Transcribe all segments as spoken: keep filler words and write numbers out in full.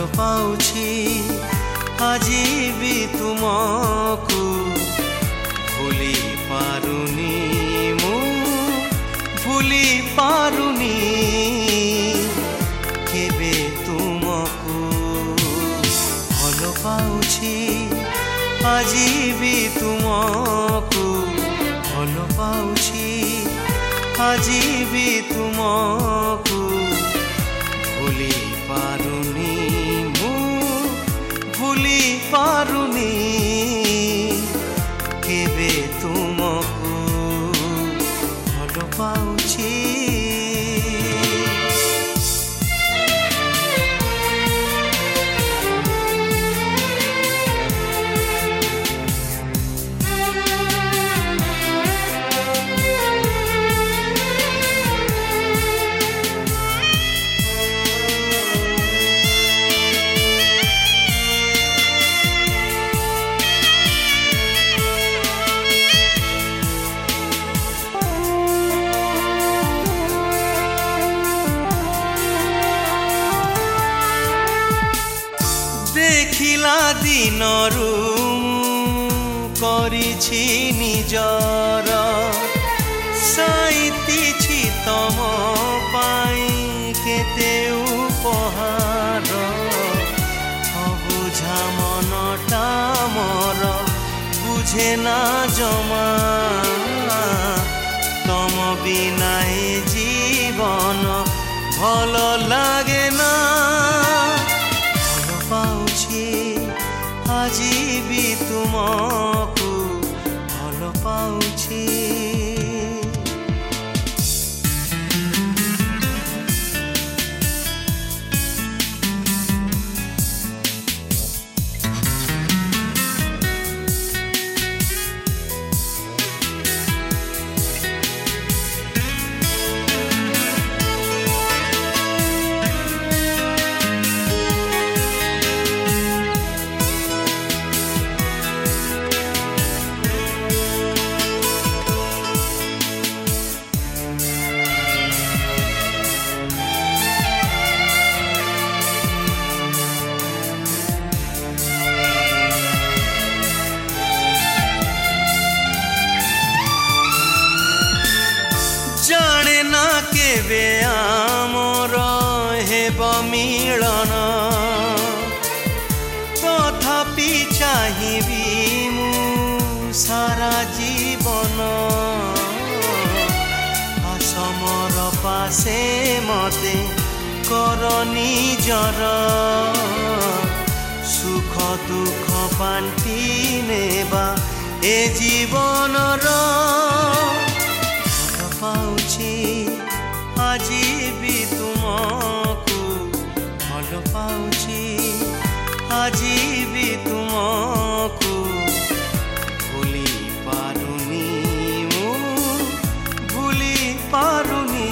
पाउछि आजी भी तुमको भूली पारुनी मु भूली पारुनी केबे तुमको भल पाउछि आजी भी तुमको भल पाउछि आजी भी तुमको भूली पारुनी मु भूली पारुनी केबे तुमको भल पाउछि। देखिला दिनरू करिछि निजर साइतिछि तम पाई केते उपहार अबुझा मनटा मोर बुझे ना जमा तम बिना जीवन भल लागे ना आजी भी तुमको भल पाउछि। जाने ना केबे आमर हेब मिलन तथापि चाहिबी मु सारा जीवन आसमर पासे मते करनी जर सुख दुख बांटी नेबा ए जीवनर पाउछि आजी भी तुमको भल पाउछि आजी भी तुमको भूली पारुनी मु भूली पारुनी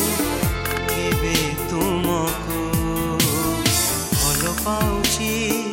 केबे तुमको भल पाउछि।